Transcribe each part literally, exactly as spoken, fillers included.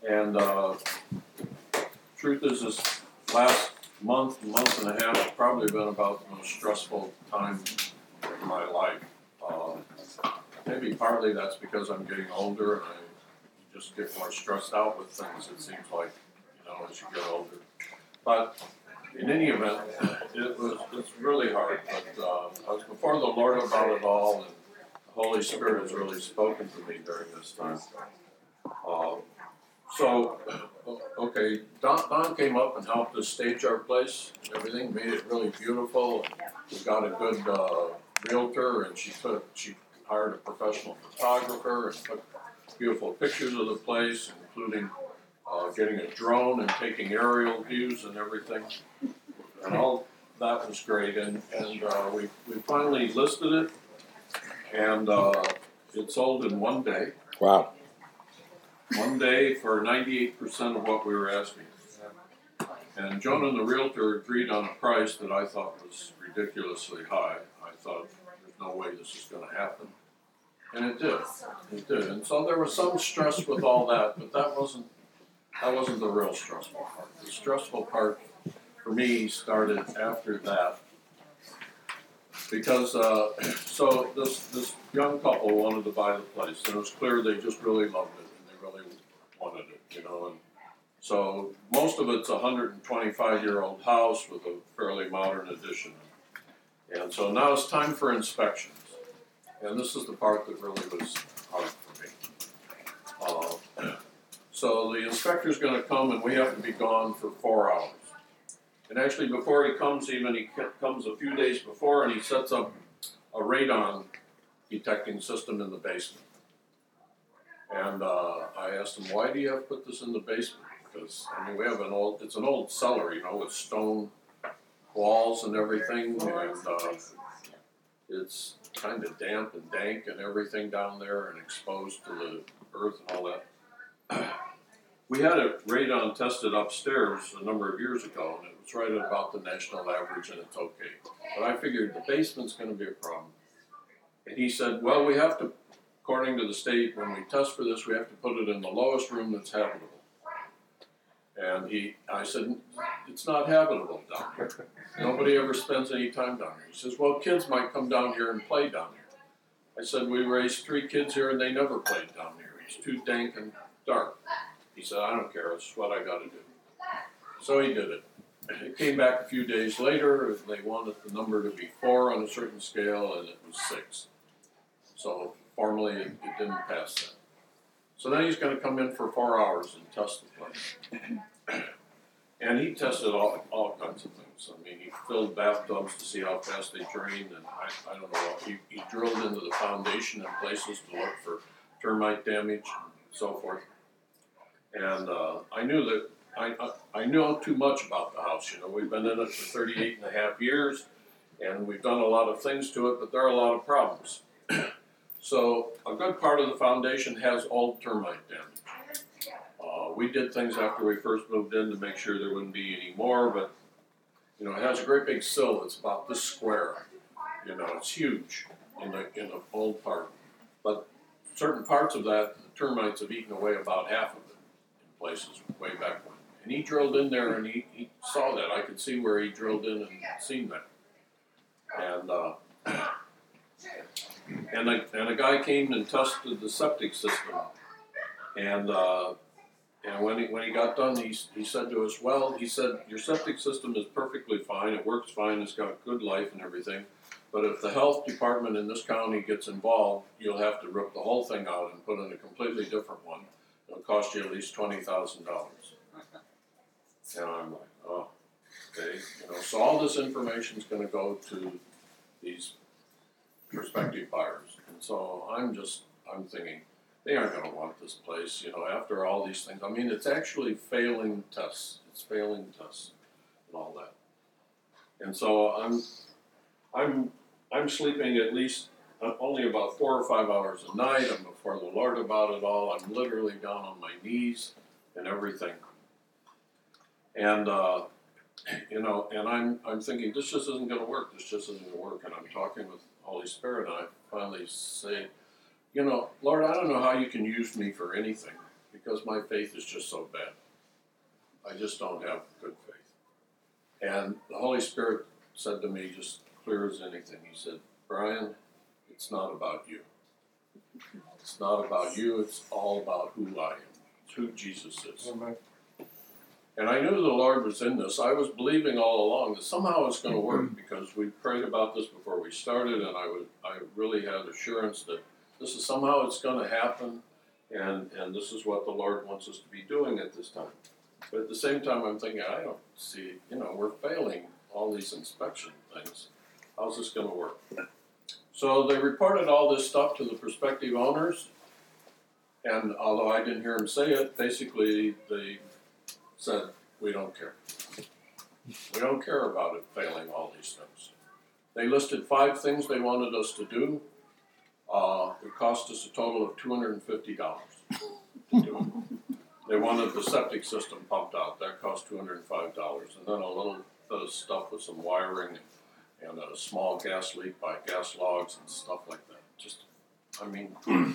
And uh, truth is, this last month, month and a half has probably been about the most stressful time in my life. Uh, maybe partly that's because I'm getting older and I just get more stressed out with things, it seems like, you know, as you get older. But in any event, it was it's really hard. But uh, I was before the Lord about it all, and the Holy Spirit has really spoken to me during this time. Uh, so, okay, Don, Don came up and helped us stage our place. Everything made it really beautiful. We got a good uh, realtor, and she took she hired a professional photographer and took beautiful pictures of the place, including uh, getting a drone and taking aerial views and everything. And all that was great. And and uh, we we finally listed it, and uh, it sold in one day. Wow. One day for ninety-eight percent of what we were asking. And Jonah, the realtor, agreed on a price that I thought was ridiculously high. I thought, there's no way this is going to happen. And it did. It did. And so there was some stress with all that, but that wasn't that wasn't the real stressful part. The stressful part for me started after that. Because, uh, so this this young couple wanted to buy the place, and it was clear they just really loved it. Really wanted it, you know, and so most of it's a one hundred twenty-five year old house with a fairly modern addition. And so now it's time for inspections, and this is the part that really was hard for me. Uh, so the inspector's going to come, and we have to be gone for four hours. And actually, before he comes, even he comes a few days before, and he sets up a radon detecting system in the basement. And uh, I asked him, why do you have to put this in the basement? Because, I mean, we have an old, it's an old cellar, you know, with stone walls and everything, and uh, it's kind of damp and dank and everything down there and exposed to the earth and all that. We had it radon tested upstairs a number of years ago, and it was right at about the national average, and it's okay. But I figured the basement's going to be a problem. And he said, well, we have to, according to the state, when we test for this, we have to put it in the lowest room that's habitable. And he, I said, it's not habitable down here. Nobody ever spends any time down here. He says, well, kids might come down here and play down here. I said, we raised three kids here and they never played down here. It's too dank and dark. He said, I don't care, it's what I got to do. So he did it. It came back a few days later. They wanted the number to be four on a certain scale, and it was six. So formally, it, it didn't pass that. So then he's going to come in for four hours and test the place. And he tested all, all kinds of things. I mean, he filled bathtubs to see how fast they drained, and I, I don't know, he, he drilled into the foundation in places to look for termite damage and so forth. And uh, I knew that, I, I, I knew too much about the house. You know, we've been in it for thirty-eight and a half years, and we've done a lot of things to it, but there are a lot of problems. So a good part of the foundation has old termite damage. Uh, we did things after we first moved in to make sure there wouldn't be any more, but you know, it has a great big sill that's about this square. You know, it's huge in the in the old part. But certain parts of that, the termites have eaten away about half of it in places way back when. And he drilled in there and he, he saw that. I could see where he drilled in and seen that. And uh, And a, and a guy came and tested the septic system, and uh, and when he when he got done, he he said to us, well, he said, your septic system is perfectly fine, it works fine, it's got good life and everything, but if the health department in this county gets involved, you'll have to rip the whole thing out and put in a completely different one. It'll cost you at least twenty thousand dollars. And I'm like, oh, okay, you know, so all this information is going to go to these prospective buyers. And so I'm just, I'm thinking, they aren't going to want this place, you know, after all these things. I mean, it's actually failing tests. It's failing tests and all that. And so I'm, I'm, I'm sleeping at least only about four or five hours a night. I'm before the Lord about it all. I'm literally down on my knees and everything. And, uh, you know, and I'm, I'm thinking, this just isn't going to work. This just isn't going to work. And I'm talking with Holy Spirit, and I finally say, you know, Lord, I don't know how you can use me for anything, because my faith is just so bad. I just don't have good faith. And the Holy Spirit said to me, just clear as anything, he said, Brian, it's not about you. It's not about you, it's all about who I am. It's who Jesus is. Amen. And I knew the Lord was in this. I was believing all along that somehow it's going to work because we prayed about this before we started, and I would, I really had assurance that this is somehow it's going to happen, and, and this is what the Lord wants us to be doing at this time. But at the same time, I'm thinking, I don't see, you know, we're failing all these inspection things. How's this going to work? So they reported all this stuff to the prospective owners, and although I didn't hear them say it, basically they said, we don't care. We don't care about it failing all these things. They listed five things they wanted us to do. Uh, it cost us a total of two hundred fifty dollars to do it. They wanted the septic system pumped out. That cost two hundred five dollars. And then a little bit of stuff with some wiring and a small gas leak by gas logs and stuff like that. Just, I mean,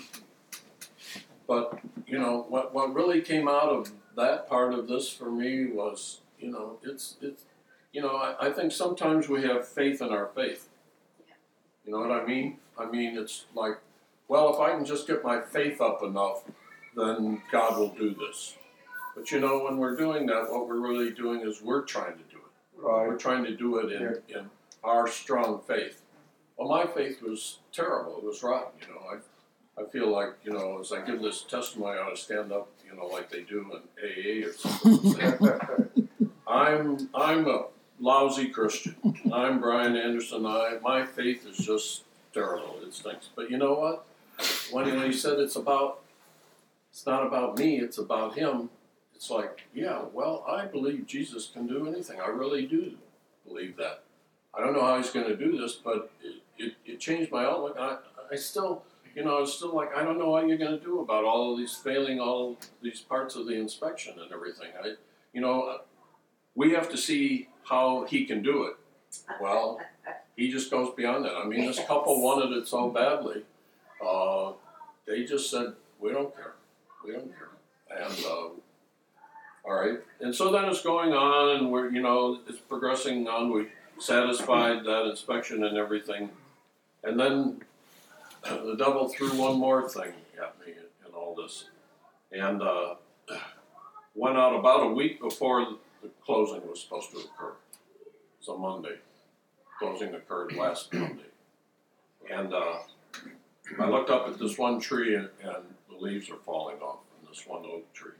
but, you know, what, what really came out of that part of this for me was, you know, it's, it's you know, I, I think sometimes we have faith in our faith. You know what I mean? I mean, it's like, well, if I can just get my faith up enough, then God will do this. But you know, when we're doing that, what we're really doing is we're trying to do it. Right. We're trying to do it in, Yeah. in our strong faith. Well, my faith was terrible. It was rotten, you know. I I feel like, you know, as I give this testimony, I ought to stand up, you know, like they do in A A or something. And say, I'm I'm a lousy Christian. I'm Brian Anderson. I my faith is just terrible. It stinks. But you know what? When he, when he said it's about, it's not about me. It's about him. It's like, yeah. Well, I believe Jesus can do anything. I really do believe that. I don't know how he's going to do this, but it, it, it changed my outlook. I I still, you know, I was still like, I don't know what you're going to do about all of these failing, all these parts of the inspection and everything. I, you know, we have to see how he can do it. Well, he just goes beyond that. I mean, this couple wanted it so badly. Uh, they just said, we don't care. We don't care. And, uh, all right. And so then it's going on, and we're, you know, it's progressing on. We satisfied that inspection and everything. And then the devil threw one more thing at me in all this. And uh, went out about a week before the closing was supposed to occur. It's a Monday. Closing occurred last Monday. And uh, I looked up at this one tree, and, and the leaves are falling off from this one oak tree.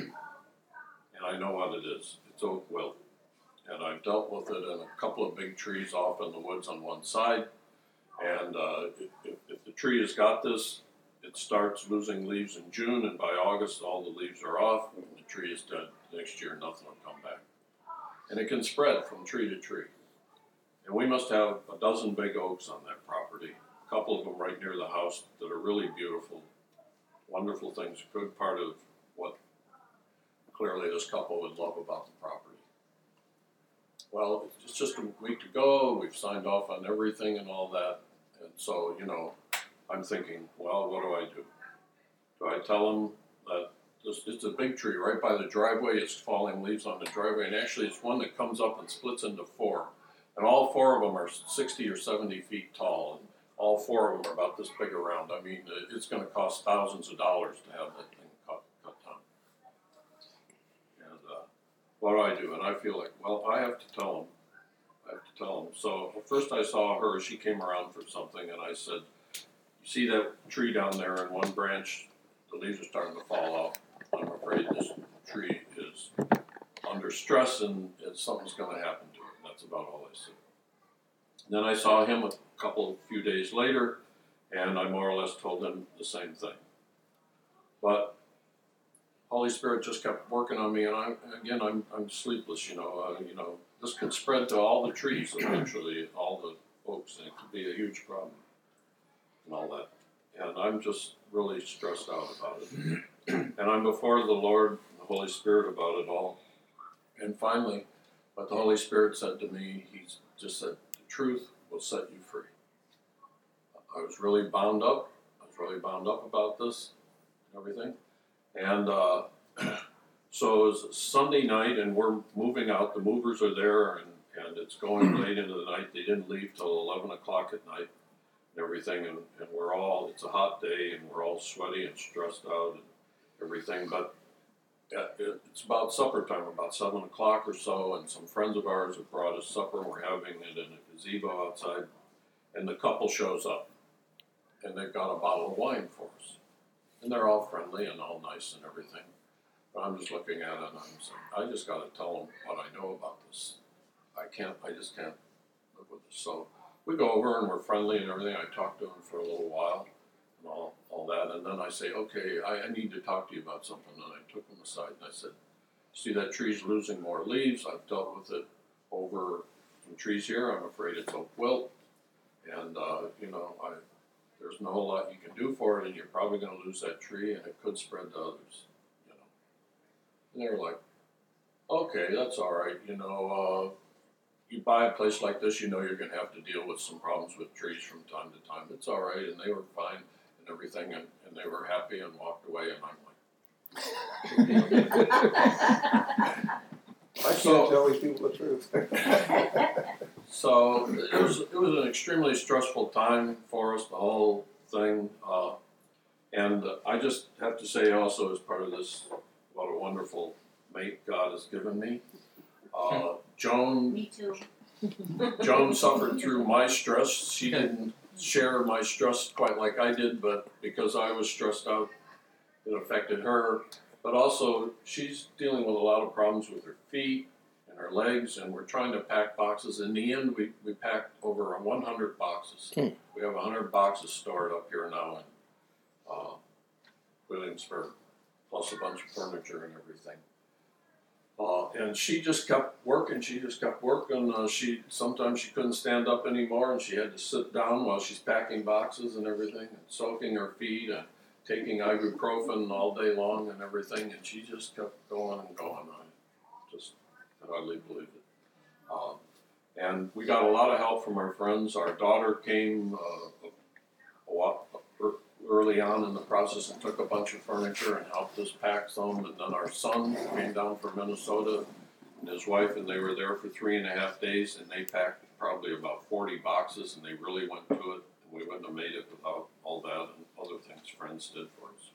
And I know what it is. It's oak wilt. And I've dealt with it in a couple of big trees off in the woods on one side. And uh, if, if, if the tree has got this, it starts losing leaves in June, and by August all the leaves are off, and the tree is dead. Next year nothing will come back. And it can spread from tree to tree. And we must have a dozen big oaks on that property, a couple of them right near the house that are really beautiful, wonderful things, a good part of what clearly this couple would love about the property. Well, it's just a week to go, we've signed off on everything and all that, and so, you know, I'm thinking, well, what do I do? Do I tell them that this, it's a big tree right by the driveway, it's falling leaves on the driveway, and actually it's one that comes up and splits into four. And all four of them are sixty or seventy feet tall, and all four of them are about this big around. I mean, it's going to cost thousands of dollars to have that thing cut, cut down. And uh, what do I do? And I feel like, well, I have to tell them. I have to tell them. So first I saw her, she came around for something, and I said, you see that tree down there in one branch, the leaves are starting to fall off. I'm afraid this tree is under stress, and, and something's going to happen to it. That's about all I said. Then I saw him a couple, few days later, and I more or less told him the same thing. But Holy Spirit just kept working on me, and I, again, I'm, I'm sleepless. You know, uh, you know, this could spread to all the trees eventually, all the oaks, and it could be a huge problem, and all that. And I'm just really stressed out about it. And I'm before the Lord and the Holy Spirit about it all. And finally, what the Holy Spirit said to me, he just said, the truth will set you free. I was really bound up. I was really bound up about this and everything. And uh, so it's Sunday night, and we're moving out. The movers are there, and, and it's going late into the night. They didn't leave till eleven o'clock at night and everything. And, and we're all, it's a hot day, and we're all sweaty and stressed out and everything. But it's about supper time, about seven o'clock or so, and some friends of ours have brought us supper. We're having it in a gazebo outside, and the couple shows up, and they've got a bottle of wine for us. And they're all friendly and all nice and everything. But I'm just looking at it, and I'm saying, I just got to tell them what I know about this. I can't, I just can't live with this. So we go over, and we're friendly and everything. I talk to them for a little while, and all, all that, and then I say, okay, I, I need to talk to you about something. And I took them aside, and I said, see, that tree's losing more leaves. I've dealt with it over some trees here. I'm afraid it's oak wilt, and, uh, you know, I, there's not a lot you can do for it, and you're probably going to lose that tree, and it could spread to others, you know. And they were like, okay, that's all right, you know, uh, you buy a place like this, you know you're going to have to deal with some problems with trees from time to time. It's all right, and they were fine and everything, and, and they were happy and walked away, and I'm like, I can't tell these people the truth. So it was it was an extremely stressful time for us, the whole thing, uh, and I just have to say also, as part of this, what a wonderful mate God has given me. Uh, Joan, Me too. Joan suffered through my stress. She didn't share my stress quite like I did, but because I was stressed out, it affected her. But also, she's dealing with a lot of problems with her feet and her legs, and we're trying to pack boxes. In the end, we, we packed over one hundred boxes. Hmm. We have one hundred boxes stored up here now in uh, Williamsburg, plus a bunch of furniture and everything. Uh, and she just kept working. She just kept working. Uh, she sometimes she couldn't stand up anymore, and she had to sit down while she's packing boxes and everything, and soaking her feet and taking ibuprofen all day long and everything. And she just kept going and going. I just could hardly believe it. Uh, and we got a lot of help from our friends. Our daughter came uh, a, a lot early on in the process and took a bunch of furniture and helped us pack some. And then our son came down from Minnesota and his wife, and they were there for three and a half days, and they packed probably about forty boxes, and they really went to it. And we wouldn't have made it without all that and other things friends did for us.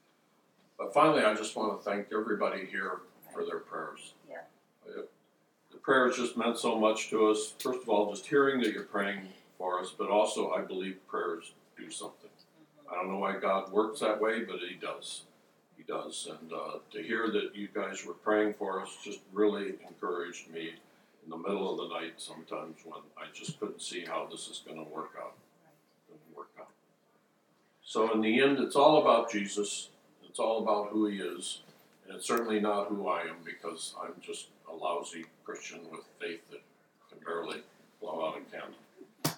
But finally, I just want to thank everybody here for their prayers. Yeah. It, the prayers just meant so much to us. First of all, just hearing that you're praying for us, but also I believe prayers do something. I don't know why God works that way, but He does. He does. And uh, to hear that you guys were praying for us just really encouraged me in the middle of the night sometimes when I just couldn't see how this is going to work out. It didn't work out. So in the end, it's all about Jesus. It's all about who He is. And it's certainly not who I am, because I'm just a lousy Christian with faith that can barely blow out a candle.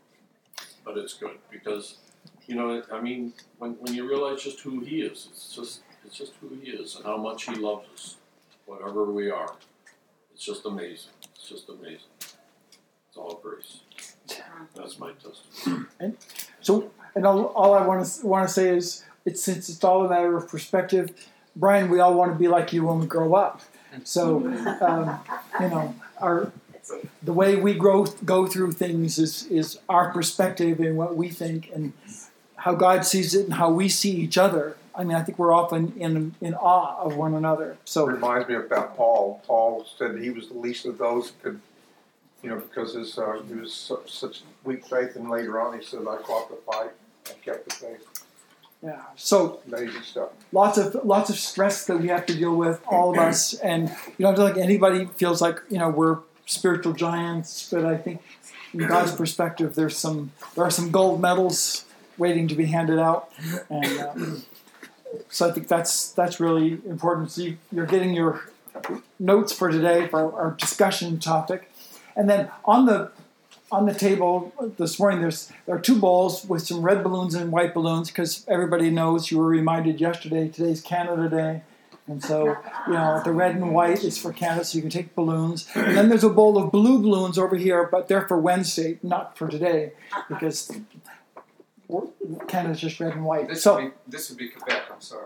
But it's good, because you know, I mean, when, when you realize just who He is, it's just it's just who He is and how much He loves us, whatever we are. It's just amazing. It's just amazing. It's all grace. That's my testimony. And so, and all, all I want to want to say is, it's since it's all a matter of perspective. Brian, we all want to be like you when we grow up. So, um, you know, our the way we grow go through things is is our perspective and what we think and how God sees it and how we see each other. I mean, I think we're often in in awe of one another. So It reminds me about Paul. Paul said he was the least of those who could, you know, because his, uh, he was su- such weak faith, and later on he said, I fought the fight and kept the faith. yeah, so Amazing stuff. lots of lots of stress that we have to deal with, all of us, and you know, I don't think anybody feels like you know we're spiritual giants. But I think, from God's perspective, there's some there are some gold medals waiting to be handed out, and um, so I think that's that's really important. So you, you're getting your notes for today for our, our discussion topic, and then on the on the table this morning there's there are two bowls with some red balloons and white balloons, because everybody knows, you were reminded yesterday, today's Canada Day. And so, you know, the red and white is for Canada, so you can take balloons. And then there's a bowl of blue balloons over here, but they're for Wednesday, not for today, because Canada's just red and white. This So would be this would be Quebec. I'm sorry.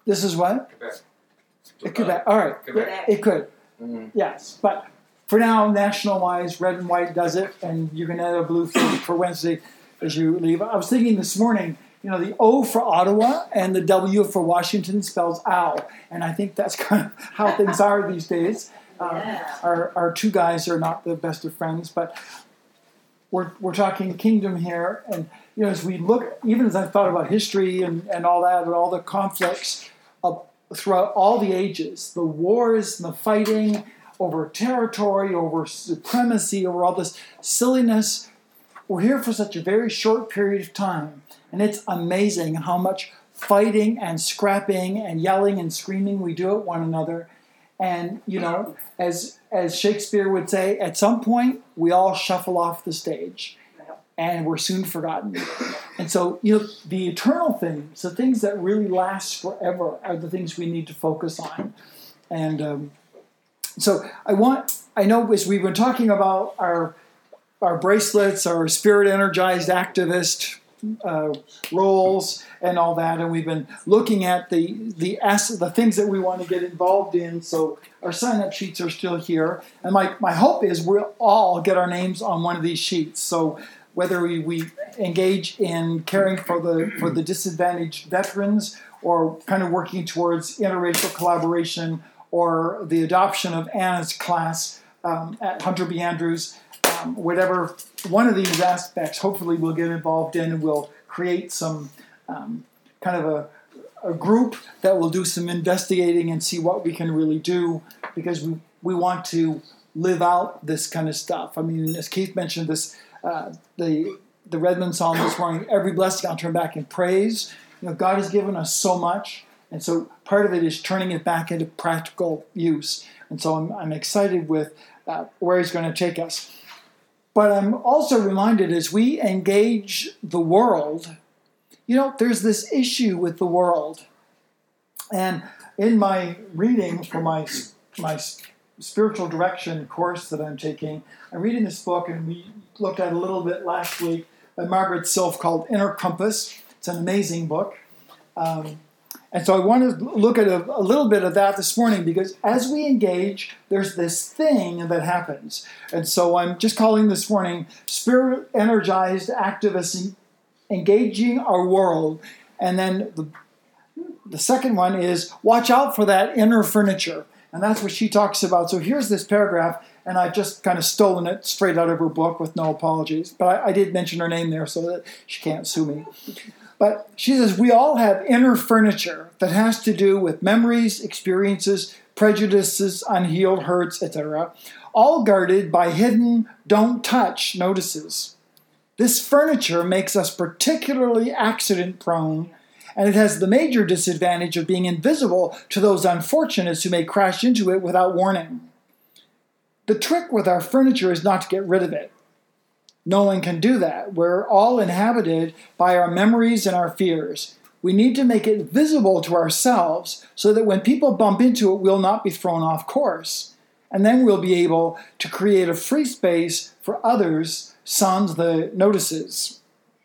This is what? Quebec. It could be. All right. Quebec. It could. Mhm. Yes. But for now, national-wise, red and white does it, and you can add a blue for, for Wednesday as you leave. I was thinking this morning, you know, the O for Ottawa and the W for Washington spells owl, and I think that's kind of how things are these days. Uh, Yeah. our, our two guys are not the best of friends, but we're, we're talking kingdom here, and you know, as we look, even as I've thought about history and, and all that, and all the conflicts of, throughout all the ages, the wars and the fighting over territory, over supremacy, over all this silliness, we're here for such a very short period of time, and it's amazing how much fighting and scrapping and yelling and screaming we do at one another. And, you know, as as Shakespeare would say, at some point, we all shuffle off the stage, and we're soon forgotten. And so, you know, the eternal things, the things that really last forever, are the things we need to focus on. And um, so I want, I know as we've been talking about our our bracelets, our spirit-energized activist uh, roles and all that, and we've been looking at the the ass- the things that we want to get involved in. So our sign-up sheets are still here, and my, my hope is we'll all get our names on one of these sheets. So whether we, we engage in caring for the for the disadvantaged veterans, or kind of working towards interracial collaboration, or the adoption of Anna's class um, at Hunter B. Andrews, um, whatever one of these aspects, hopefully we'll get involved in, and we'll create some um, kind of a, a group that will do some investigating and see what we can really do, because we, we want to live out this kind of stuff. I mean, as Keith mentioned, this uh, the the Redmond Psalm this morning, every blessing I'll turn back in praise. You know, God has given us so much, and so part of it is turning it back into practical use. And so I'm, I'm excited with uh, where He's going to take us. But I'm also reminded as we engage the world, you know, there's this issue with the world. And in my reading for my my spiritual direction course that I'm taking, I'm reading this book, and we looked at it a little bit last week, by Margaret Silf, called Inner Compass. It's an amazing book. Um, and so I want to look at a, a little bit of that this morning, because as we engage, there's this thing that happens. And so I'm just calling this morning Spirit-Energized Activists Engaging Our World. And then the, the second one is Watch Out for That Inner Furniture. And that's what she talks about. So here's this paragraph, and I've just kind of stolen it straight out of her book with no apologies. But I, I did mention her name there so that she can't sue me. But she says, we all have inner furniture that has to do with memories, experiences, prejudices, unhealed hurts, et cetera, all guarded by hidden don't touch notices. This furniture makes us particularly accident prone, and it has the major disadvantage of being invisible to those unfortunates who may crash into it without warning. The trick with our furniture is not to get rid of it. No one can do that. We're all inhabited by our memories and our fears. We need to make it visible to ourselves so that when people bump into it, we'll not be thrown off course. And then we'll be able to create a free space for others sans the notices.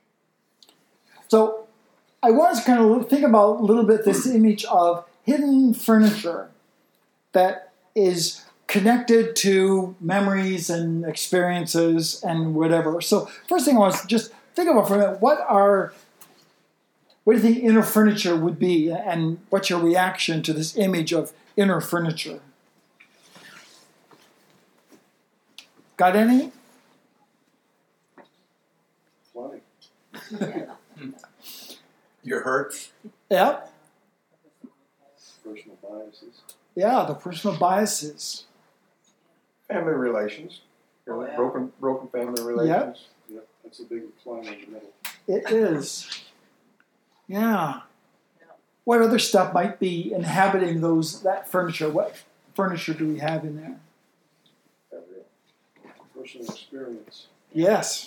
So I want us to kind of think about a little bit this image of hidden furniture that is connected to memories and experiences and whatever. So first thing I want to just think about for a minute, what are, what do you think inner furniture would be, and what's your reaction to this image of inner furniture? Got any? Plenty. Your hurts, Yep. personal biases, Yeah, the personal biases. family relations, you know, Oh, yeah. broken broken family relations. Yep, that's a big line in the middle. It is. Yeah. What other stuff might be inhabiting those that furniture? What furniture do we have in there? Personal experience. Yes.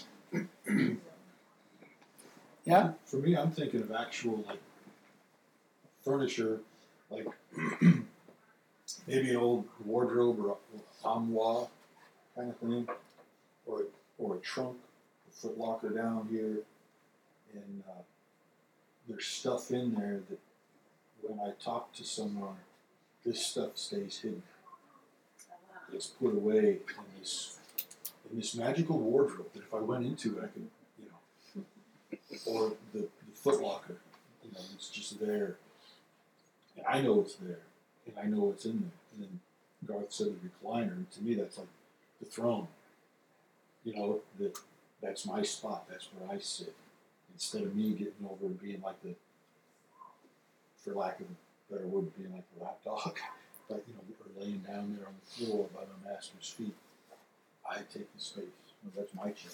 Yeah. For me, I'm thinking of actual like furniture, like maybe an old wardrobe or a armoire kind of thing, or or a trunk, a foot locker down here, and uh, there's stuff in there that when I talk to someone, this stuff stays hidden. It's put away in this in this magical wardrobe that if I went into it, I could, you know, or the, the Foot Locker, you know, it's just there. And I know it's there, and I know it's in there. And then Garth said the recliner, and to me that's like the throne. You know, that that's my spot, that's where I sit. Instead of me getting over and being like the, for lack of a better word, being like the lap dog, but you know, or laying down there on the floor by my master's feet. I take the space. That's my chair.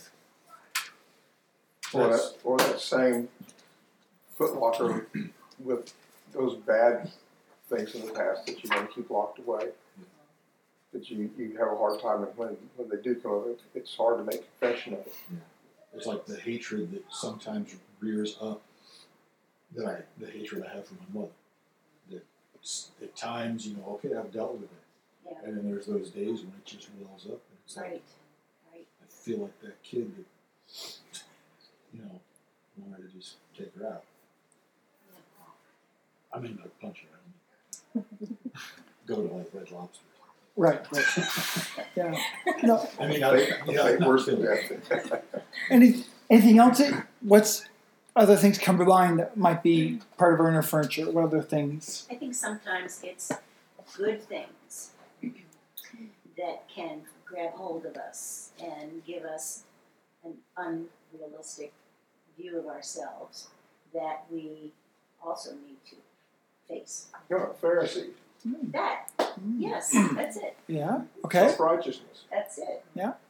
Or That's- that, or that same Foot Locker with those bad things in the past that you want to keep locked away. That you, you have a hard time, and when, when they do come up, it, it's hard to make confession of it. It's like the hatred that sometimes rears up, that I, the hatred I have for my mother. That s- at times, you know, okay, I've dealt with it. Yeah. And then there's those days when it just wells up, and it's like, Right, right. I feel like that kid that, you know, wanted to just take her out. I mean, like punch her. I mean, go to like Red Lobster. Right. right. Yeah. No. I mean, I, Fate, yeah, fate not worse than feeling- death. Any anything else? that- What's other things come to mind that might be part of our inner furniture? What other things? I think sometimes it's good things that can grab hold of us and give us an unrealistic view of ourselves that we also need to face. You're a Pharisee. That, yes, that's it, Yeah. Okay. Self-righteousness. that's it.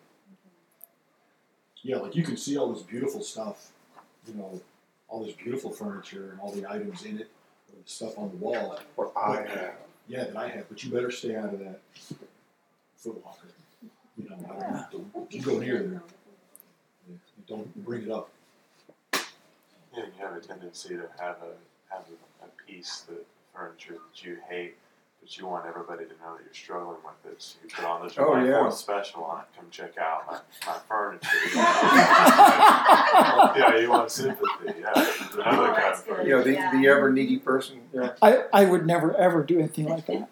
Yeah, like you can see all this beautiful stuff, you know, all this beautiful furniture and all the items in it, or the stuff on the wall. What I have. Yeah, that I have, but you better stay out of that Foot Locker. You know, I don't, don't, if you go near there, you don't bring it up. Yeah, you have a tendency to have a have a, a piece that furniture that you hate, but you want everybody to know that you're struggling with it. So you put on the Oh, July yeah. fourth special on it. Come check out my, my furniture. Yeah, you want sympathy. Yeah, it's another Oh, kind of that's good. furniture. You know, the, Yeah. the ever needy person. Yeah. I, I would never ever do anything like that.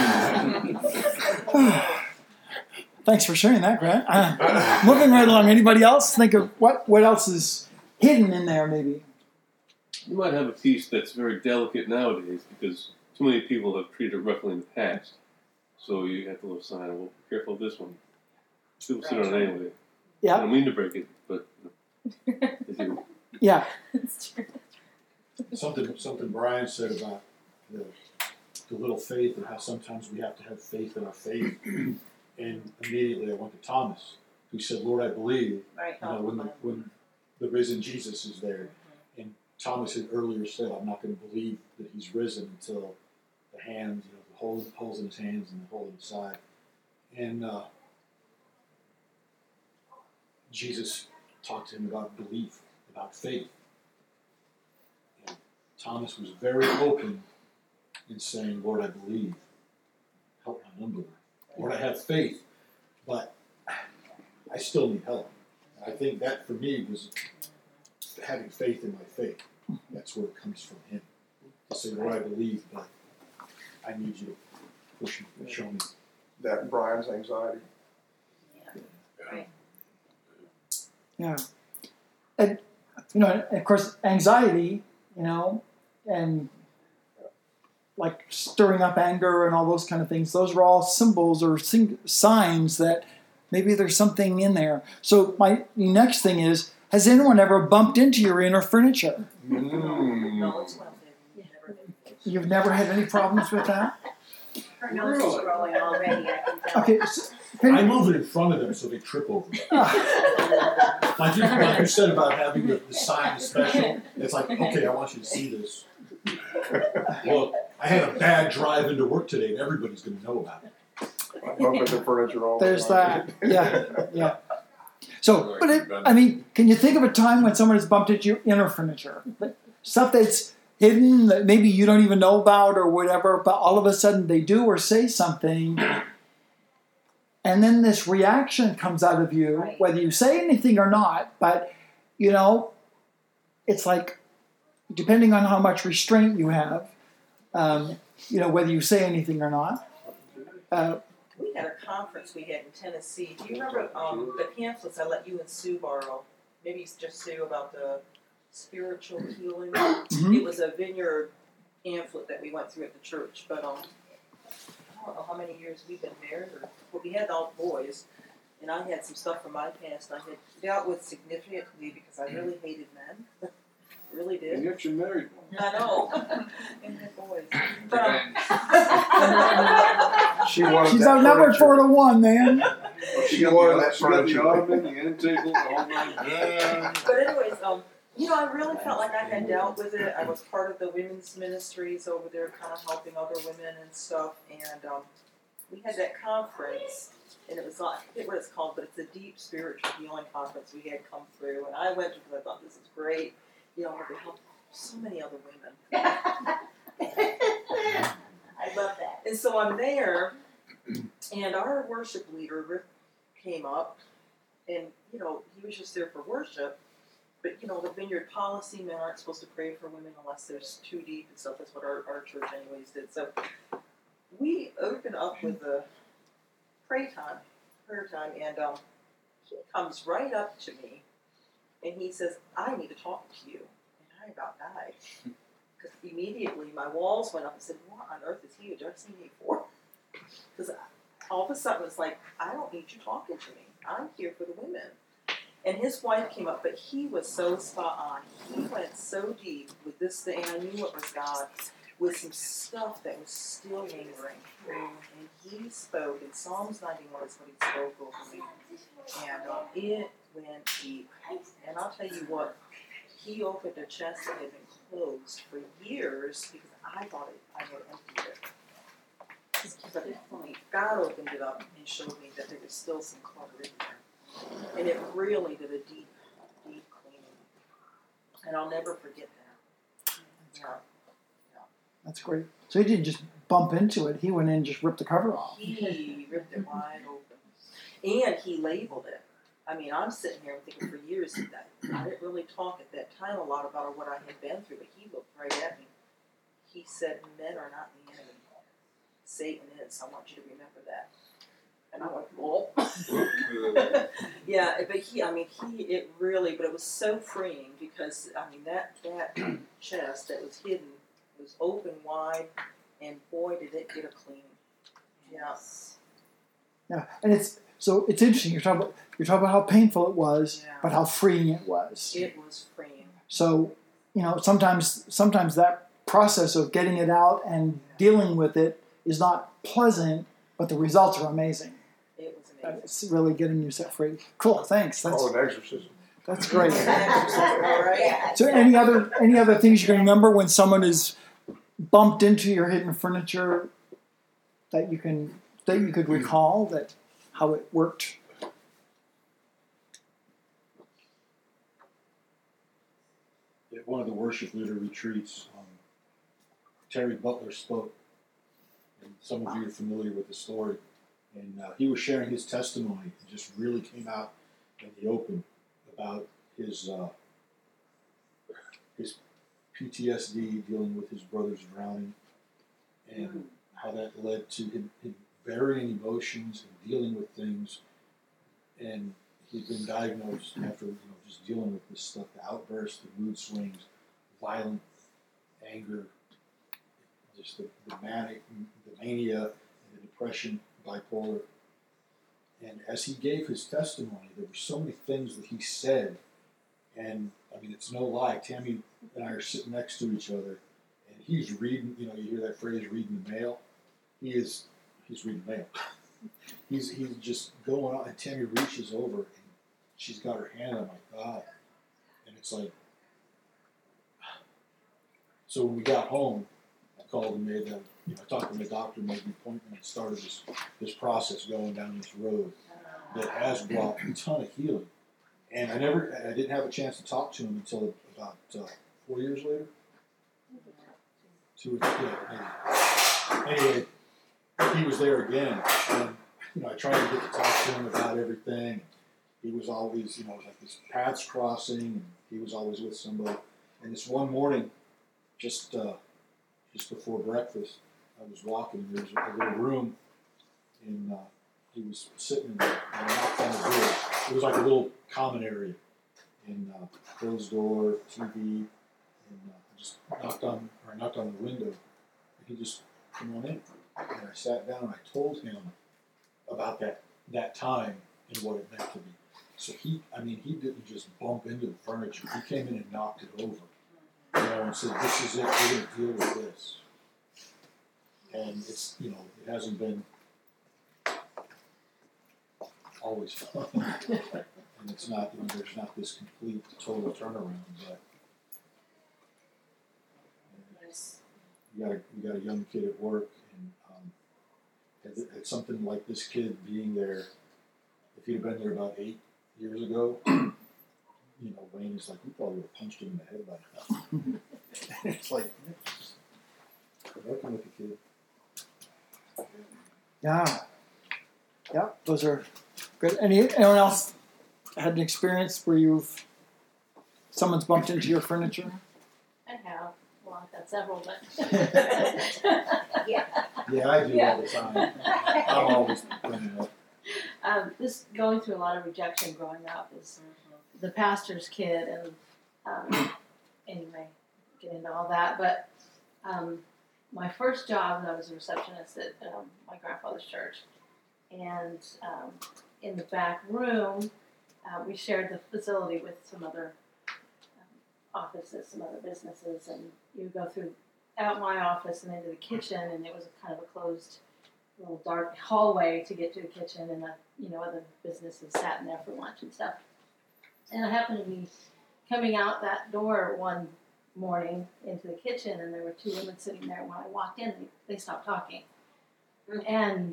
Thanks for sharing that, Grant. Uh, moving right along. Anybody else think of what what else is hidden in there? Maybe. You might have a piece that's very delicate nowadays because too many people have treated it roughly in the past. So you have to little sign, well, be careful of this one. People sit on it anyway. I Yeah. don't mean to break it, but they do. Yeah. That's true. Something something Brian said about the, the little faith and how sometimes we have to have faith in our faith. And immediately I went to Thomas, who said, Lord, I believe. Right. You know, when the, when the risen Jesus is there. And Thomas had earlier said, I'm not going to believe that he's risen until the hands, you know, the hole, holes in his hands and the hole in his side. And uh, Jesus talked to him about belief, about faith. And Thomas was very open in saying, Lord, I believe. Help my unbelief. Lord, I have faith, but I still need help. I think that for me was having faith in my faith. That's where it comes from him. To say, Lord, I believe, but I need you to push me, show me. That Brian's anxiety. Yeah. And, you know, of course, anxiety, you know, and like stirring up anger and all those kind of things, those are all symbols or sing- signs that maybe there's something in there. So my next thing is, has anyone ever bumped into your inner furniture? Mm. No, it's well been, never been. You've never had any problems with that? Her nose is growing already, I can tell. Okay. So, I move it in front of them so they trip over it. Like you, like you said about having the, the sign special, it's like, okay, I want you to see this. Look, I had a bad drive into work today, and everybody's going to know about it. I bump into furniture all the There's time. that. Yeah. Yeah. So, but it, I mean, can you think of a time when someone has bumped into your inner furniture? Stuff that's hidden that maybe you don't even know about or whatever, but all of a sudden they do or say something, and then this reaction comes out of you, Right. whether you say anything or not, but, you know, it's like, depending on how much restraint you have, um, you know, whether you say anything or not. Uh, We had a conference we had in Tennessee. Do you remember um, the pamphlets I let you and Sue borrow? Maybe it's just Sue about the spiritual healing. Mhm. It was a vineyard pamphlet that we went through at the church, but um, I don't know how many years we've been married, or but we had all boys, and I had some stuff from my past I had dealt with significantly because I really hated men. Really And did. yet you married one. I know. And had boys. But, um, She wanted she's that outnumbered furniture. four to one, man. She got wanted the, that she got the furniture. ottoman, the end table, the whole nine. But anyways, um, you know, I really felt like I had dealt with it. I was part of the women's ministries over there, kind of helping other women and stuff. And um, we had that conference, and it was like, I forget what it's called, but it's a deep spiritual healing conference we had come through. And I went because I thought this is great. You know, we helped so many other women. I love that. And so I'm there, and our worship leader, Rick, came up, and, you know, he was just there for worship. But, you know, the vineyard policy, men aren't supposed to pray for women unless there's too deep and stuff. That's what our, our church anyways did. So we opened up with a pray time, prayer time, and um, he comes right up to me, and he says, I need to talk to you. And I about died. Because immediately my walls went up and said, what on earth is he addressing me for? Because all of a sudden it's like, I don't need you talking to me. I'm here for the women. And his wife came up, but he was so spot on. He went so deep with this thing, and I knew it was God, with some stuff that was still lingering. And he spoke, and Psalms ninety-one is what he spoke over me. And um, it went deep. And I'll tell you what, he opened a chest that had been closed for years because I thought it, I had emptied it. But God opened it up and showed me that there was still some clutter in there. And it really did a deep, deep cleaning. And I'll never forget that. Yeah. That's great. So he didn't just bump into it. He went in and just ripped the cover off. He ripped it wide open. And he labeled it. I mean, I'm sitting here and thinking for years that I didn't really talk at that time a lot about what I had been through, but he looked right at me. He said, men are not the enemy. Satan is. I want you to remember that. And I went, well, yeah, but he, I mean, he, it really, but it was so freeing because, I mean, that, that chest that was hidden was open wide, and boy, did it get a cleaning. Yes. Yeah, and it's so it's interesting. You're talking about you're talking about how painful it was, Yeah. but how freeing it was. It was freeing. So you know, sometimes sometimes that process of getting it out and dealing with it is not pleasant, but the results are amazing. It was amazing. It's really getting you set free. Cool, thanks. That's Oh, an exorcism. that's great. All right. So any other any other things you can remember when someone is bumped into your hidden furniture that you can that you could recall that how it worked? At one of the worship leader retreats, um, Terry Butler spoke, and some of you are familiar with the story. And uh, he was sharing his testimony. It just really came out in the open about his uh, his P T S D dealing with his brother's drowning, and how that led to him, him burying emotions and dealing with things. And he'd been diagnosed after you know just dealing with this stuff, the outbursts, the mood swings, violent anger, just the, the manic, the mania, and the depression, bipolar. And as he gave his testimony, there were so many things that he said, and I mean, it's no lie. Tammy and I are sitting next to each other, and he's reading. You know, you hear that phrase, "reading the mail." He is. He's reading mail. he's he's just going on, and Tammy reaches over, and she's got her hand on my thigh, and it's like. So when we got home, I called and made them. You know, I talked to my doctor, made the appointment, and started this this process going down this road that has brought a ton of healing. And I never, I didn't have a chance to talk to him until about uh, four years later. Two, yeah, maybe. Anyway, he was there again, and you know, I tried to get to talk to him about everything. He was always, you know, like this paths crossing, and he was always with somebody. And this one morning, just. Uh, just before breakfast, I was walking. There was a little room, and uh, he was sitting in there. And I knocked on the door. It was like a little common area, and uh, closed door, T V, and uh, I just knocked on, or I knocked on the window. And he just came on in, and I sat down and I told him about that that time and what it meant to me. So he, I mean, he didn't just bump into the furniture. He came in and knocked it over, you know, and said, "This is it. We're going to deal with this." And it's, you know, it hasn't been always fun, and it's not, you know, there's not this complete total turnaround, but Yes. you got a you got a young kid at work, and um, at, at something like this kid being there, if he'd have been there about eight years ago, you know, Wayne is like, we probably would have punched him in the head by now. It's like, working with the kid. Yeah. Yeah, those are good. Any, anyone else had an experience where you've, someone's bumped into your furniture? I have. Well, I've got several, but. Yeah. Yeah, I do Yeah. all the time. I'm always bringing it up. Um, this going through a lot of rejection growing up is the pastor's kid, and um, anyway, get into all that. But um, my first job, I was a receptionist at um, my grandfather's church, and um, in the back room, uh, we shared the facility with some other um, offices, some other businesses, and you go through out my office and into the kitchen, and it was a kind of a closed little dark hallway to get to the kitchen, and the, you know, other businesses sat in there for lunch and stuff. And I happened to be coming out that door one morning into the kitchen, and there were two women sitting there. When I walked in, they, they stopped talking, and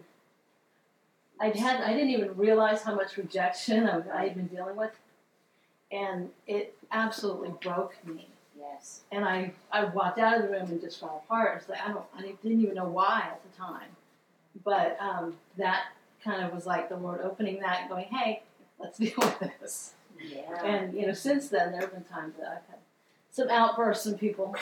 I'd had I didn't even realize how much rejection I, I had been dealing with, and it absolutely broke me. Yes. And I, I walked out of the room and just fell apart. It's like I don't I didn't even know why at the time. But um, that kind of was like the Lord opening that and going, hey, let's deal with this. Yeah. And, you know, since then, there have been times that I've had some outbursts from people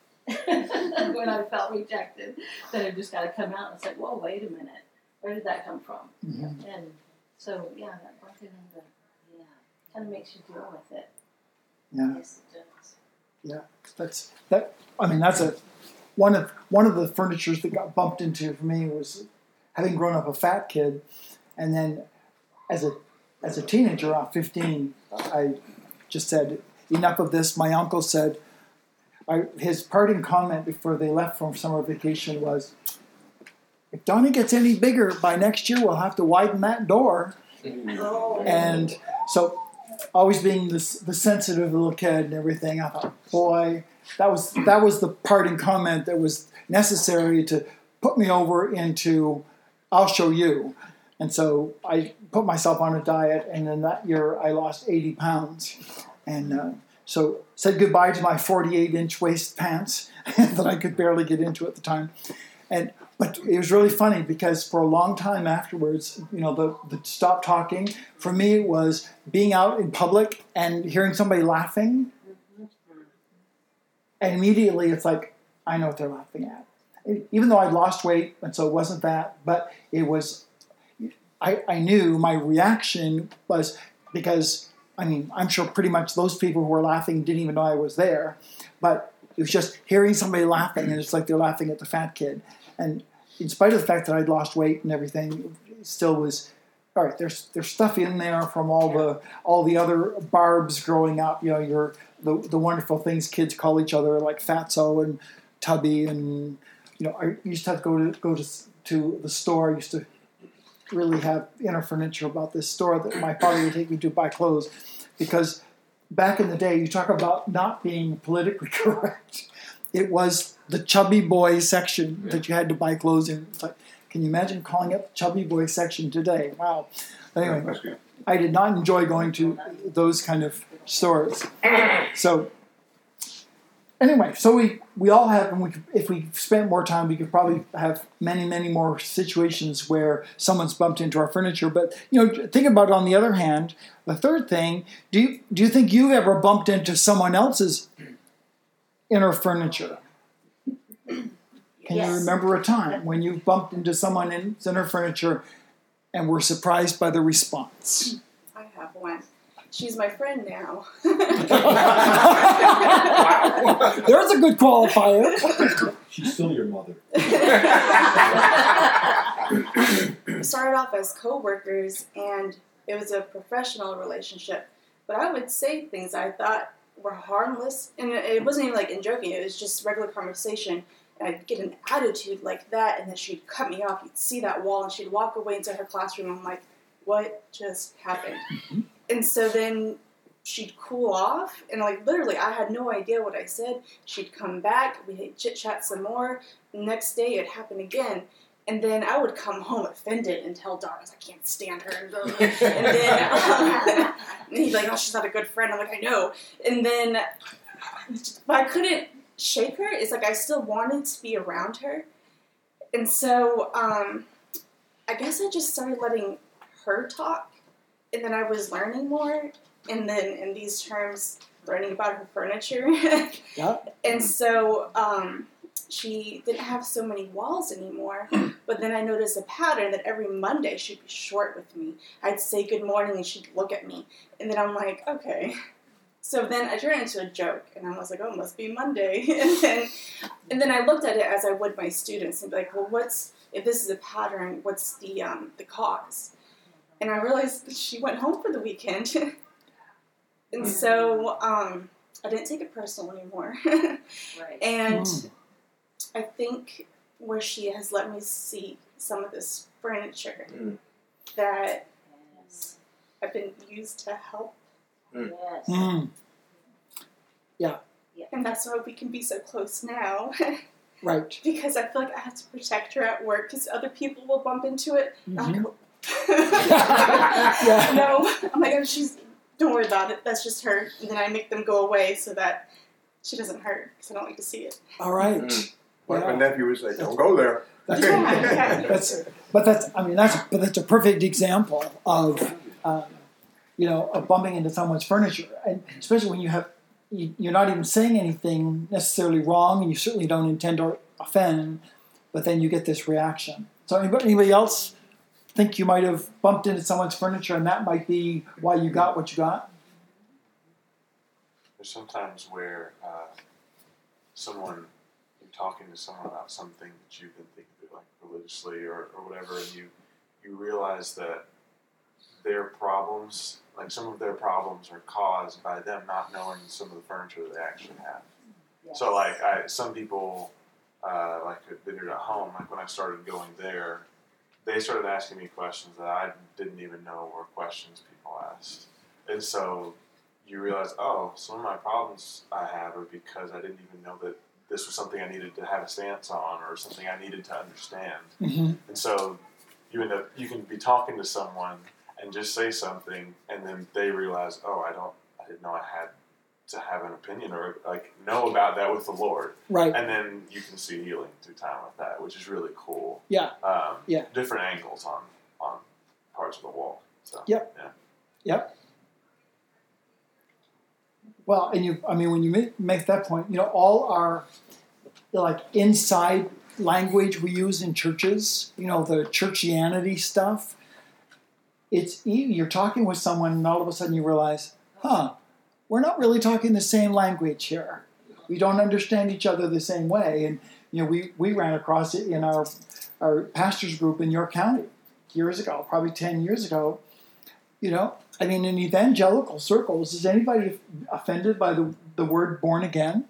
when I felt rejected that have just got to come out and say, whoa, wait a minute. Where did that come from? Mm-hmm. And so, yeah, that bumping into Yeah. kind of makes you deal with it. Yeah. Yes, it does. Yeah, that's that. I mean, that's a one of one of the furnitures that got bumped into for me was having grown up a fat kid, and then as a as a teenager, around fifteen, I just said enough of this. My uncle said, I, his parting comment before they left from summer vacation was, "If Donnie gets any bigger by next year, we'll have to widen that door." Oh. And so, always being this, the sensitive little kid and everything, I thought, boy, that was that was the parting comment that was necessary to put me over into, I'll show you. And so I put myself on a diet, and in that year I lost eighty pounds. And uh, so said goodbye to my forty-eight inch waist pants that I could barely get into at the time. And but it was really funny because for a long time afterwards, you know, the, the stop talking, for me it was being out in public and hearing somebody laughing. And immediately it's like, I know what they're laughing at. Even though I'd lost weight, and so it wasn't that, but it was, I, I knew my reaction was because, I mean, I'm sure pretty much those people who were laughing didn't even know I was there, but it was just hearing somebody laughing, and it's like they're laughing at the fat kid. And in spite of the fact that I'd lost weight and everything, it still was, all right, there's there's stuff in there from all the all the other barbs growing up, you know, your the the wonderful things kids call each other, like fatso and tubby, and you know, I used to have to go to go to to the store. I used to really have inner furniture about this store that my father would take me to buy clothes, because back in the day, you talk about not being politically correct. It was the chubby boy section yeah. that you had to buy clothes in. It's like, can you imagine calling it the chubby boy section today? Wow. Anyway, I did not enjoy going to those kind of stores. So anyway, so we, we all have, and we, if we spent more time, we could probably have many, many more situations where someone's bumped into our furniture. But, you know, think about it on the other hand. The third thing, do you, do you think you've ever bumped into someone else's inner furniture? Can Yes. you remember a time when you bumped into someone in center furniture and were surprised by the response? I have one. She's my friend now. There's a good qualifier. She's still your mother. We started off as co-workers, and it was a professional relationship. But I would say things I thought were harmless, and it wasn't even like in joking. It was just regular conversation. And I'd get an attitude like that, and then she'd cut me off. You'd see that wall, and she'd walk away into her classroom. I'm like, what just happened? And so then she'd cool off, and like literally, I had no idea what I said. She'd come back, we'd chit chat some more. The next day, it happened again, and then I would come home offended and tell Doris I can't stand her. And then um, and he'd be like, oh, she's not a good friend. I'm like, I know. And then, but I couldn't shake her. It's like I still wanted to be around her, and so um, I guess I just started letting her talk. And then I was learning more, and then in these terms, learning about her furniture. Yeah. And so um, she didn't have so many walls anymore, but then I noticed a pattern that every Monday she'd be short with me. I'd say good morning, and she'd look at me. And then I'm like, okay. So then I turned it into a joke, and I was like, oh, it must be Monday. and then and then I looked at it as I would my students and be like, well, what's, if this is a pattern, what's the um, the cause? And I realized that she went home for the weekend. And so um, I didn't take it personal anymore. Right. And Mm. I think where she has let me see some of this furniture Mm. that Yes. I've been used to help. Yes. Mm. And that's why we can be so close now. Right. Because I feel like I have to protect her at work because other people will bump into it. Mhm. Not- Yeah. No, I'm like, oh, she's, don't worry about it. That's just her. And then I make them go away so that she doesn't hurt because I don't like to see it. All right. Mm. Like Yeah. my nephew would say, don't go there. That's, Yeah, yeah. that's, but that's, I mean, that's, but that's a perfect example of, um, you know, of bumping into someone's furniture, and especially when you have, you, you're not even saying anything necessarily wrong, and you certainly don't intend to offend, but then you get this reaction. So, anybody, anybody else think you might have bumped into someone's furniture, and that might be why you got what you got? There's sometimes where uh, someone, you're talking to someone about something that you've been thinking like religiously or, or whatever, and you you realize that their problems, like some of their problems, are caused by them not knowing some of the furniture that they actually have. Yes. So, like, I, some people, uh, like at Vineyard at Home, like when I started going there, they started asking me questions that I didn't even know were questions people asked. And so you realize, oh, some of my problems I have are because I didn't even know that this was something I needed to have a stance on or something I needed to understand. Mm-hmm. And so you end up, you can be talking to someone and just say something, and then they realize, oh, I don't, I didn't know I had to have an opinion or like know about that with the Lord. Right. And then you can see healing through time with that, which is really cool. Yeah. Um, Yeah. Different angles on on parts of the wall. So. Yep. Yeah. Yep. Well, and you, I mean, when you make, make that point, you know, all our, like, inside language we use in churches, you know, the churchianity stuff, it's, you're talking with someone and all of a sudden you realize, huh, we're not really talking the same language here. We don't understand each other the same way. And, you know, we, we ran across it in our, our pastors group in York County years ago, probably ten years ago. You know, I mean, in evangelical circles, is anybody offended by the, the word born again?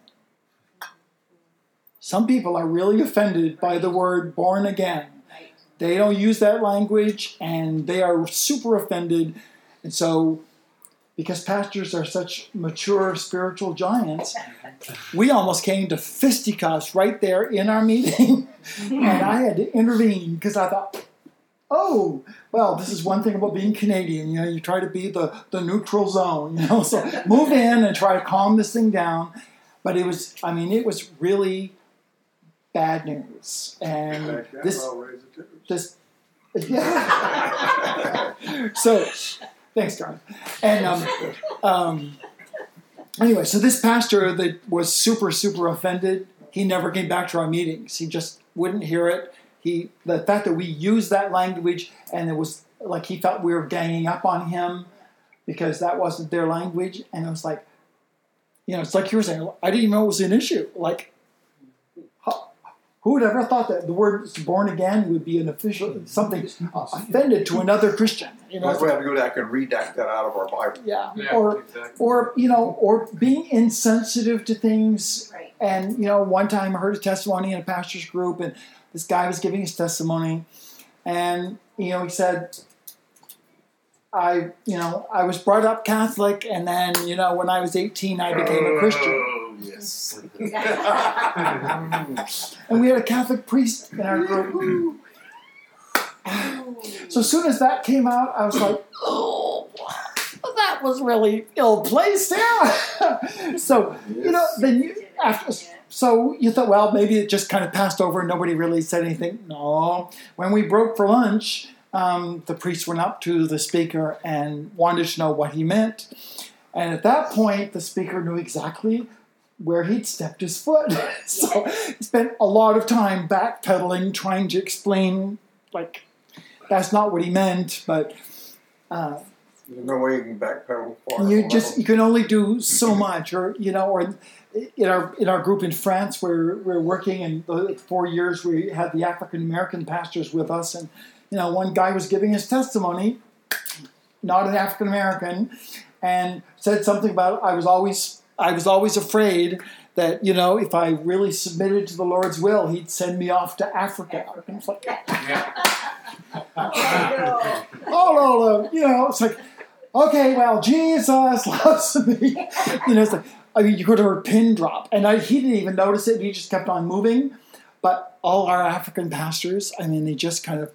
Some people are really offended by the word born again. They don't use that language, and they are super offended. And so, because pastors are such mature spiritual giants, we almost came to fisticuffs right there in our meeting. And I had to intervene because I thought, oh, well, this is one thing about being Canadian. You know, you try to be the, the neutral zone, you know, so move in and try to calm this thing down. But it was, I mean, it was really bad news. And this, this, yeah. So, thanks, John. And um, um, anyway, so this pastor that was super, super offended, he never came back to our meetings. He just wouldn't hear it. He, the fact that we used that language, and it was like he felt we were ganging up on him because that wasn't their language, and it was like, you know, it's like you were saying, I didn't even know it was an issue. Like, how, who would ever thought that the word "born again" would be an official something uh, offended to another Christian? You know, Like we have to go back and redact that out of our Bible. yeah, Yeah, or exactly. or you know, or being insensitive to things. Right. And you know, one time I heard a testimony in a pastor's group, and this guy was giving his testimony, and you know, he said, I, you know, I was brought up Catholic, and then, you know, when I was eighteen, I became a Christian. Oh, yes. And we had a Catholic priest in our group. So as soon as that came out, I was like, oh, that was really ill-placed there. So, you know, then you, after, so you thought, well, maybe it just kind of passed over and nobody really said anything. No. When we broke for lunch, Um, the priest went up to the speaker and wanted to know what he meant. And at that point, the speaker knew exactly where he'd stepped his foot. So he spent a lot of time backpedaling, trying to explain, like, that's not what he meant, but uh, There's no way you can backpedal far. you just you can only do so much. Or, you know, or in our in our group in France, where we're working, and the four years we had the African American pastors with us, and you know, one guy was giving his testimony, not an African American, and said something about I was always I was always afraid that, you know, if I really submitted to the Lord's will, He'd send me off to Africa. And it's like, oh no, no, you know, it's like, okay, well, Jesus loves me. You know, it's like, I mean, you could have heard a pin drop, and I, he didn't even notice it. He just kept on moving. But all our African pastors, I mean, they just kind of.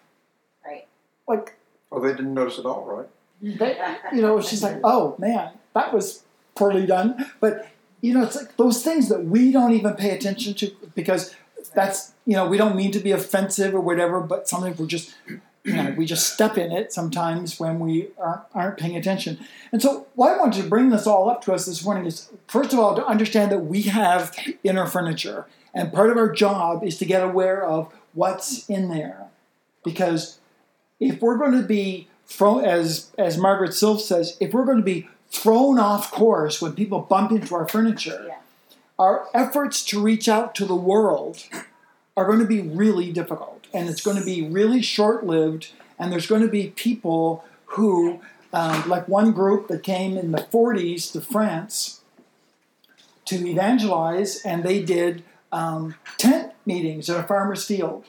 Like, oh, they didn't notice at all, right? They, you know, she's like, oh man, that was poorly done. But you know, it's like those things that we don't even pay attention to because that's, you know, we don't mean to be offensive or whatever, but sometimes we're just, you know, we just step in it sometimes when we aren't, aren't paying attention. And so, why I wanted to bring this all up to us this morning is, first of all, to understand that we have inner furniture, and part of our job is to get aware of what's in there, because if we're going to be thrown, as as Margaret Silf says, if we're going to be thrown off course when people bump into our furniture, Yeah. our efforts to reach out to the world are going to be really difficult, and it's going to be really short-lived. And there's going to be people who, um, like one group that came in the forties to France to evangelize, and they did um, tent meetings in a farmer's field.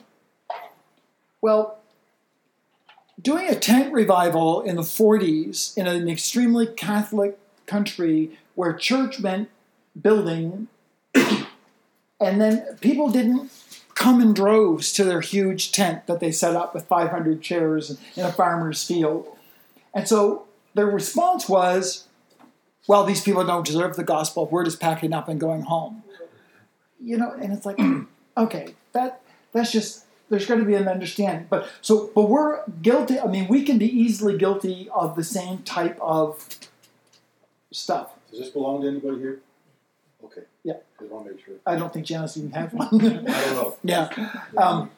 Well, doing a tent revival in the forties in an extremely Catholic country where church meant building, and then people didn't come in droves to their huge tent that they set up with five hundred chairs in a farmer's field. And so their response was, well, these people don't deserve the gospel. We're just packing up and going home. You know, and it's like, okay, that that's just... There's going to be an understanding, but so, but we're guilty. I mean, we can be easily guilty of the same type of stuff. Does this belong to anybody here? Okay. Yeah. Just want to make sure. I don't think Janice even has one. I don't know. Yeah. Um,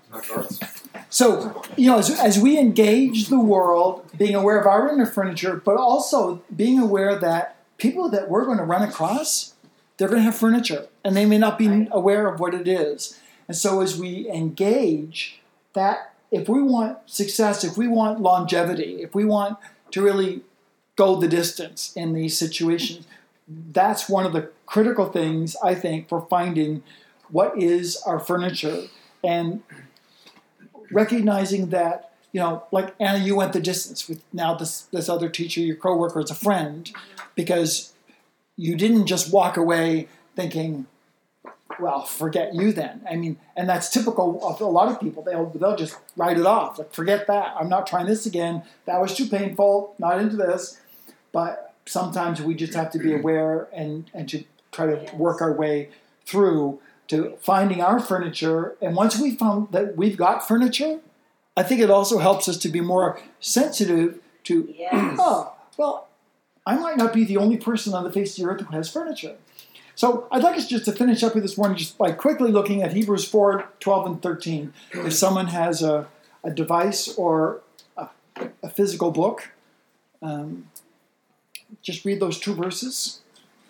so, you know, as, as we engage the world, being aware of our inner furniture, but also being aware that people that we're going to run across, they're going to have furniture, and they may not be Right. aware of what it is. And so as we engage that, if we want success, if we want longevity, if we want to really go the distance in these situations, that's one of the critical things, I think, for finding what is our furniture and recognizing that, you know, like Anna, you went the distance with now this, this other teacher, your coworker, is a friend, because you didn't just walk away thinking, well, forget you then. I mean, and that's typical of a lot of people. They'll they'll just write it off. Like, forget that. I'm not trying this again. That was too painful. Not into this. But sometimes we just have to be aware and, and to try to work our way through to finding our furniture. And once we found that we've got furniture, I think it also helps us to be more sensitive to, Yes. oh, well, I might not be the only person on the face of the earth who has furniture. So I'd like us just to finish up with this morning just by quickly looking at Hebrews four, twelve, and thirteen. If someone has a, a device or a, a physical book, um, just read those two verses.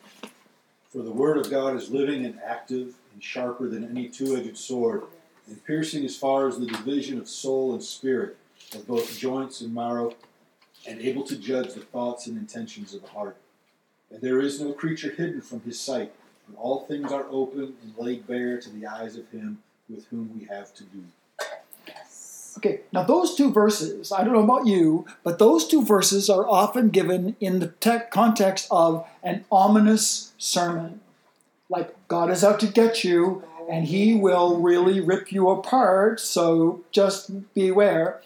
For the word of God is living and active and sharper than any two-edged sword, and piercing as far as the division of soul and spirit, of both joints and marrow, and able to judge the thoughts and intentions of the heart. And there is no creature hidden from his sight, but all things are open and laid bare to the eyes of him with whom we have to do. Okay, now those two verses, I don't know about you, but those two verses are often given in the te- context of an ominous sermon. Like, God is out to get you, and he will really rip you apart, so just beware.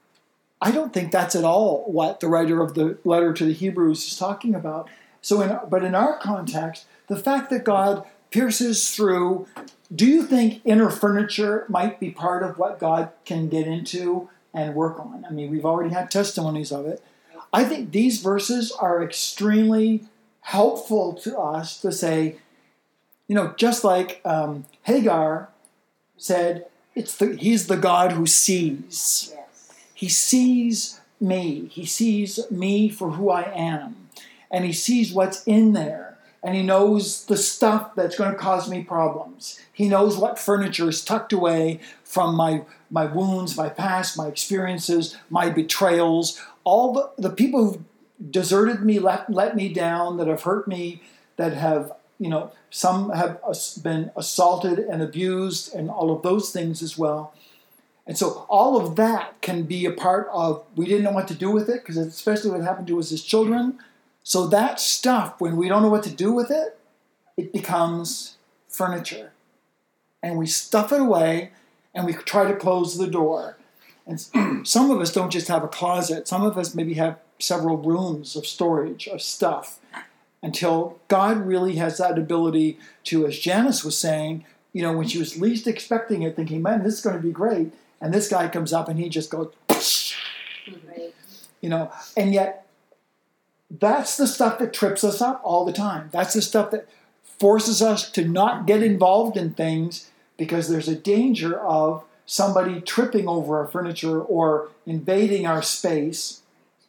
I don't think that's at all what the writer of the letter to the Hebrews is talking about. So, in, but in our context, the fact that God pierces through, do you think inner furniture might be part of what God can get into and work on? I mean, we've already had testimonies of it. I think these verses are extremely helpful to us to say, you know, just like um, Hagar said, it's the, he's the God who sees. Yes. He sees me. He sees me for who I am. And he sees what's in there. And he knows the stuff that's going to cause me problems. He knows what furniture is tucked away from my, my wounds, my past, my experiences, my betrayals. All the, the people who've deserted me, let, let me down, that have hurt me, that have, you know, some have been assaulted and abused and all of those things as well. And so all of that can be a part of, we didn't know what to do with it, because especially what happened to us as children. So that stuff, when we don't know what to do with it, it becomes furniture. And we stuff it away, and we try to close the door. And some of us don't just have a closet. Some of us maybe have several rooms of storage of stuff, until God really has that ability to, as Janice was saying, you know, when she was least expecting it, thinking, man, this is going to be great. And this guy comes up and he just goes, Right. you know, and yet that's the stuff that trips us up all the time. That's the stuff that forces us to not get involved in things, because there's a danger of somebody tripping over our furniture or invading our space.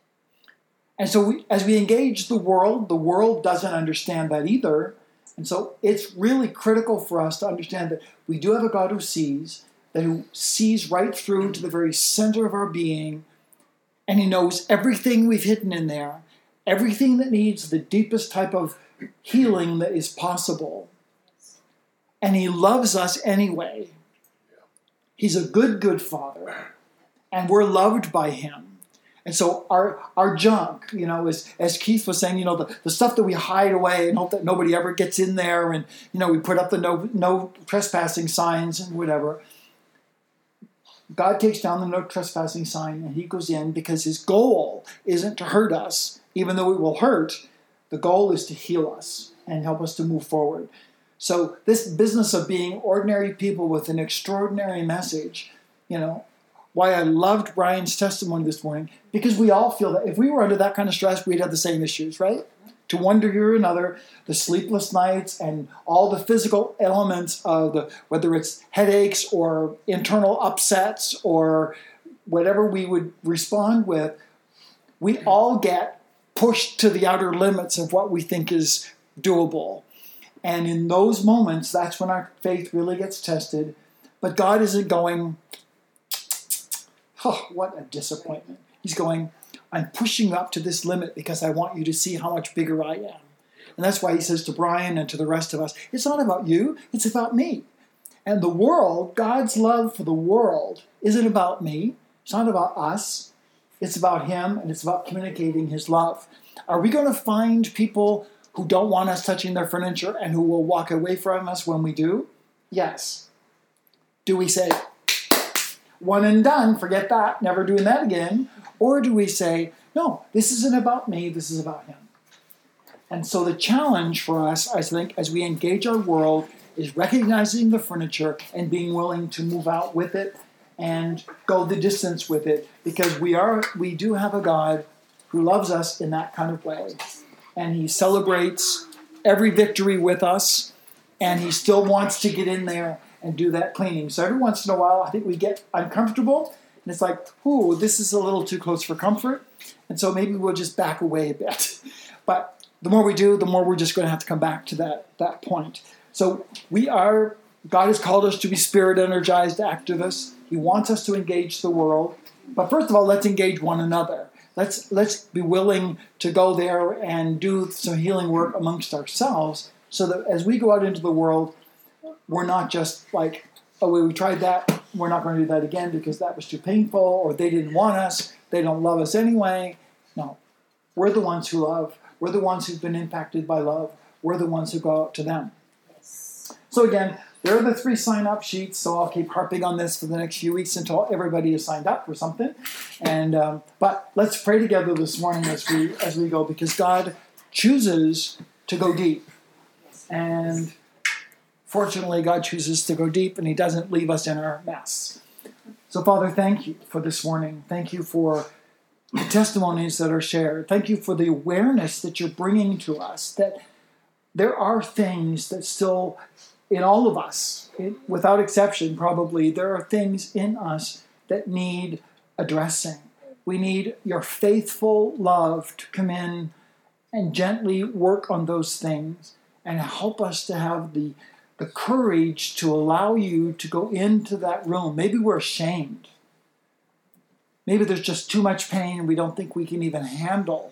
And so we, as we engage the world, the world doesn't understand that either. And so it's really critical for us to understand that we do have a God who sees, that who sees right through to the very center of our being, and he knows everything we've hidden in there, everything that needs the deepest type of healing that is possible. And he loves us anyway. He's a good, good father, and we're loved by him. And so our our junk, you know, as, as Keith was saying, you know, the, the stuff that we hide away and hope that nobody ever gets in there, and, you know, we put up the no, no trespassing signs and whatever. God takes down the no trespassing sign, and he goes in, because his goal isn't to hurt us, even though it will hurt. The goal is to heal us and help us to move forward. So this business of being ordinary people with an extraordinary message, you know, why I loved Brian's testimony this morning, because we all feel that if we were under that kind of stress, we'd have the same issues, right? To one degree or another, the sleepless nights and all the physical elements of the, whether it's headaches or internal upsets or whatever we would respond with, we all get pushed to the outer limits of what we think is doable. And in those moments, that's when our faith really gets tested. But God isn't going, oh, what a disappointment. He's going, I'm pushing up to this limit because I want you to see how much bigger I am. And that's why he says to Brian and to the rest of us, it's not about you, it's about me. And the world, God's love for the world, isn't about me. It's not about us. It's about him, and it's about communicating his love. Are we going to find people who don't want us touching their furniture and who will walk away from us when we do? Yes. Do we say, one and done, forget that, never doing that again? Or do we say, no, this isn't about me, this is about him? And so the challenge for us, I think, as we engage our world, is recognizing the furniture and being willing to move out with it and go the distance with it, because we are, we do have a God who loves us in that kind of way. And he celebrates every victory with us, and he still wants to get in there and do that cleaning. So every once in a while, I think we get uncomfortable, and it's like, ooh, this is a little too close for comfort, and so maybe we'll just back away a bit. But the more we do, the more we're just going to have to come back to that, that point. So we are, God has called us to be spirit-energized activists. He wants us to engage the world. But first of all, let's engage one another. Let's let's be willing to go there and do some healing work amongst ourselves so that as we go out into the world, we're not just like, oh, we tried that, we're not going to do that again because that was too painful, or they didn't want us, they don't love us anyway. No, we're the ones who love. We're the ones who've been impacted by love. We're the ones who go out to them. So again, there are the three sign-up sheets, so I'll keep harping on this for the next few weeks until everybody is signed up for something. And um, but let's pray together this morning as we as we go, because God chooses to go deep. And fortunately, God chooses to go deep, and he doesn't leave us in our mess. So, Father, thank you for this morning. Thank you for the testimonies that are shared. Thank you for the awareness that you're bringing to us, that there are things that still, in all of us, without exception probably, there are things in us that need addressing. We need your faithful love to come in and gently work on those things and help us to have the, the courage to allow you to go into that room. Maybe we're ashamed. Maybe there's just too much pain and we don't think we can even handle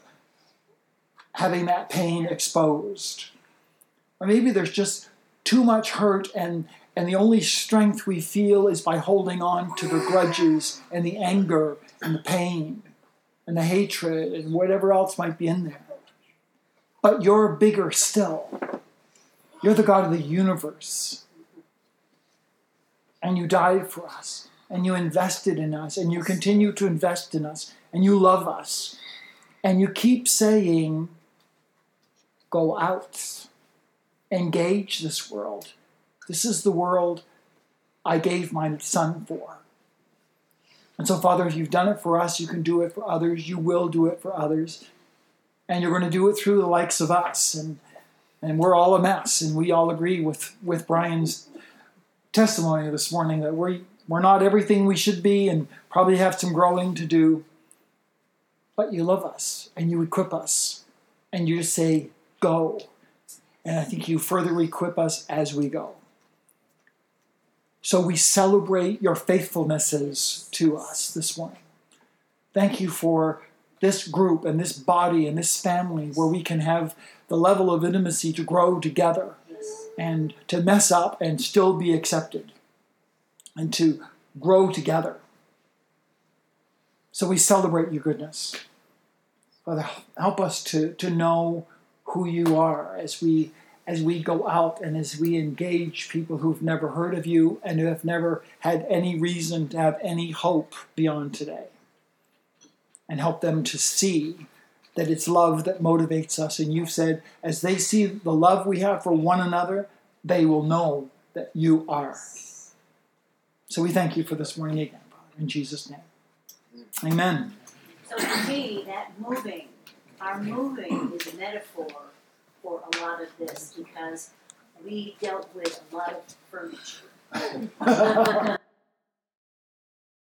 having that pain exposed. Or maybe there's just too much hurt and, and the only strength we feel is by holding on to the grudges and the anger and the pain and the hatred and whatever else might be in there. But you're bigger still. You're the God of the universe. And you died for us. And you invested in us, and you continue to invest in us, and you love us. And you keep saying, go out, engage this world. This is the world I gave my son for. And so, Father, if you've done it for us, you can do it for others. You will do it for others. And you're going to do it through the likes of us. And, and we're all a mess, and we all agree with, with Brian's testimony this morning that we're We're not everything we should be and probably have some growing to do. But you love us and you equip us. And you just say, go. And I think you further equip us as we go. So we celebrate your faithfulnesses to us this morning. Thank you for this group and this body and this family where we can have the level of intimacy to grow together and to mess up and still be accepted. And to grow together. So we celebrate your goodness. Father, help us to, to know who you are as we as we go out and as we engage people who've never heard of you and who have never had any reason to have any hope beyond today. And help them to see that it's love that motivates us. And you've said, as they see the love we have for one another, they will know that you are. So we thank you for this morning again, Father, in Jesus' name. Amen. So to me, that moving, our moving is a metaphor for a lot of this because we dealt with a lot of furniture.